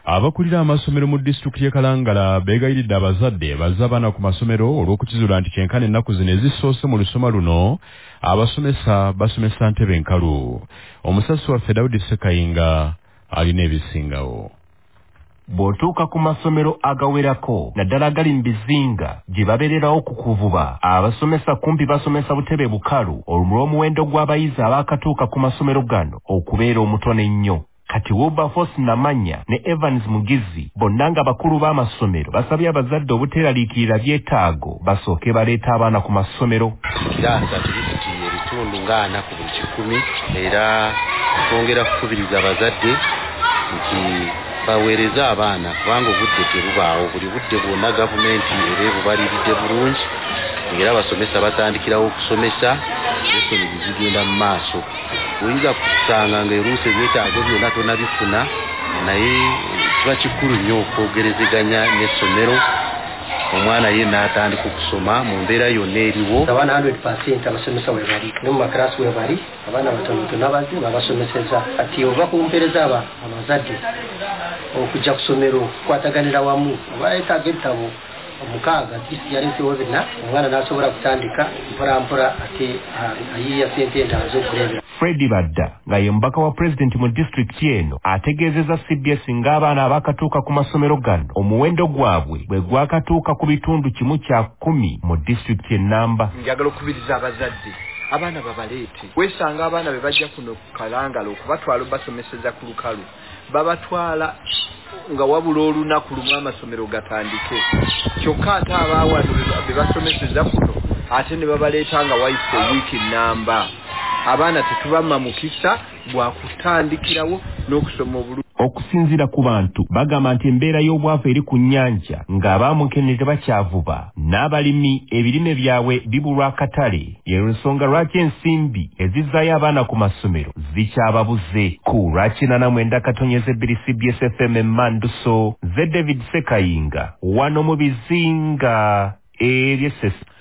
Abakulira amasomero mu district ya Kalangala begayiridde abazadde bazza abaana ku masomero olw'okukizula nti kyenkana ennaku zino ezisoose mu lusoma luno abasomesa basomesa ntebe nkalu. Omusasi waffe Daudi Sekayinga alina ebisingawo. Bw'otuuka ku masomero agawerako naddala gali mu bizinga gye babeererawo ku kuvuba abasomesa kumpi basomesa butebe bukalu olw'omuwendo gw'abayizi abaakatuuka ku masomero gano okubeera omutono ennyo. Kati Wilberforce Namanya ne Evans Mugizi bonna nga bakulu b'amasomero basabye abazadde obuteeraliikirira byetaago basooke baleeta abaana ku masomero. Kiraasa tubifitiye ebitundu ng'ana ku buli 100 era twongera kukubiriza abazadde nti baweereza abaana kubanga obudde terubaawo buli budde bwonna gavumenti era ebubaliridde bulungi era abasomesa batandikirawo okusomesa lesoni zigenda mu maaso. Oyinza kusanga ng'eruusi ebyetaago byonna tonabifuna naye kiba kikulu nnyo okwogerezeganya n'essomero omwana ye n'atandika okusoma mu mbeera yonna eriwo. Abaana 100% abasomesa we bali ne mu makarasi we bali abaana batonotono abazi babasomeseza ati oba kumpereza abazadde okujja ku ssomero kwataganira wamu abaletaaga ebitabo omukaaga kisi yaleesewo bina omwana n'asobola kutandika mpolampola ate ayiiya sente entazo okulebera. Freddy Badda nga ye mubaka wa pulezidenti mu disitulikiti eno ategeezezza CBS ng'abaana abaakatuuka ku masomero gano omuwendo gwabwe bwe gwakatuuka ku bitundu 110 mu disitulikiti ennamba. Njagala okubiriza abazadde abaana babaleete. Weesanga abaana be bajja kuno ku Kalangala okubatwala basomeseza ku lukalu babatwala nga wabula olunaku lumu amasomero gatandike. Kyokka ate abaawano be basomeseza kuno ate ne babaleeta nga wayise wiiki nnamba. Abaana tetubamma mukisa bwa kutandikirawo n'okusoma obulungi. Okusinziira ku bantu bagamba nti embeera y'obwavu eri ku nnyanja ng'abaamunkene tebakyavuba n'abalimi ebirime byabwe bibulwa akatale y'ensonga lwaki ensimbi ezizzaayo abaana ku masomero zikyababuze. Ku lwakinana katonyeze bbiri CBS FM Manduso ze David Sekayinga wano mu bizinga ebyesese.